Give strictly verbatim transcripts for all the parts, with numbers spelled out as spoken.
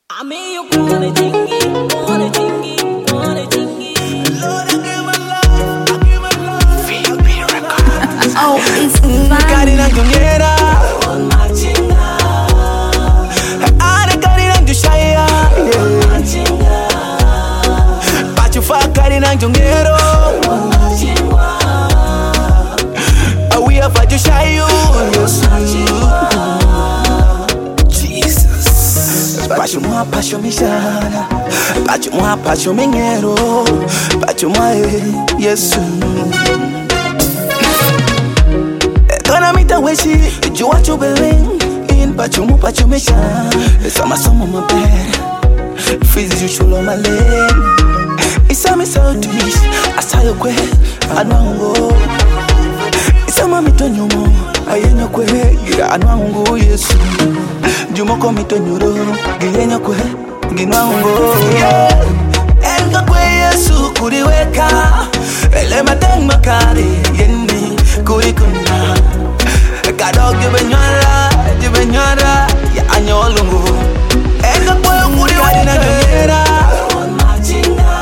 I mean, you wanna chingy, wanna chingy, wanna chingy. Lord, I give my love, I give my love. Feel me, record. Oh, it's fine. Karina Jungera, On my chinga, Ana Karina Jushaya, on my chinga, Pachufa Karina Jungero, on my chinga, we are Pachushayu, Jesus. Pachumwa Pachu Mishana, Pachumwa Pachu Mingero, Pachumwa Yesu. Gonna meet the way she, you want to believe in Pachumu Pachumisha. Sama sama my bed, freeze you chulo my leg. It's a me so to miss, I saw you kwe, I know. It's a mami to nyumo, I ain't kwe, I know Yesu. Jumo komi to nyuro, giyenyo kwe, ginwango. Yeah, enga kwe Yesu kuriweka, ele mateng makari, yendi kurikunda. Kadog jubenyara, jubenyara, ya anyolungu. Enga kwe kuriweka na jungera. on my chinga,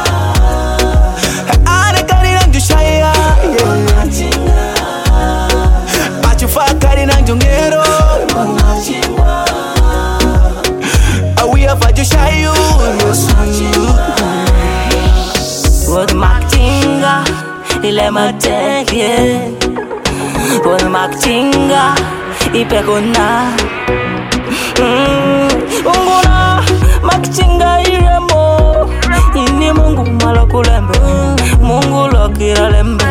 Ana Karina Jushaya, on my chinga, Pachufa Karina Jungero, on my chinga, we are Pachushayu. on my chinga, ile mateke. On my chinga, ipekona. Unguna makchinga iremo. Ini Mungu malakulembe, Mungu lokira lembe.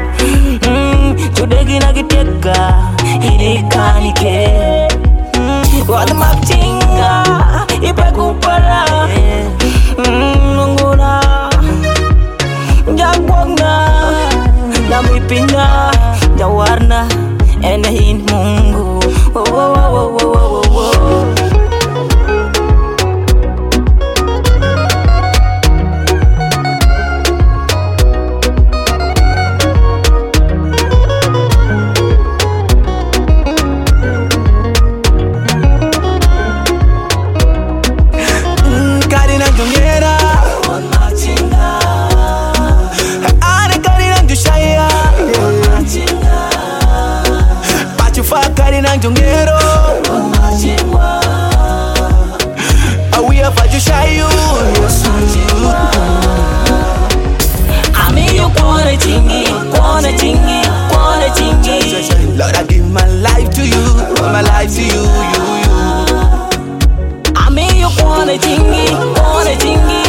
Tudegi na kiteka, ini kanike. On my chinga, ipekupara. Unguna jagwanga, namipinya, jawarna, enehin Mungu. Oh, oh, oh, oh, oh, oh, oh. Karina Jungera, On my chinga, Ana Karina Jushaya, on my chinga, Pachufa Karina Jungero, on my chinga, we are Pachushayu. I mean you wanna chingy, wanna chingy, wanna chingy. Lord, I give my life to you, my life to you, you, you. I mean you wanna chingy, wanna chingy,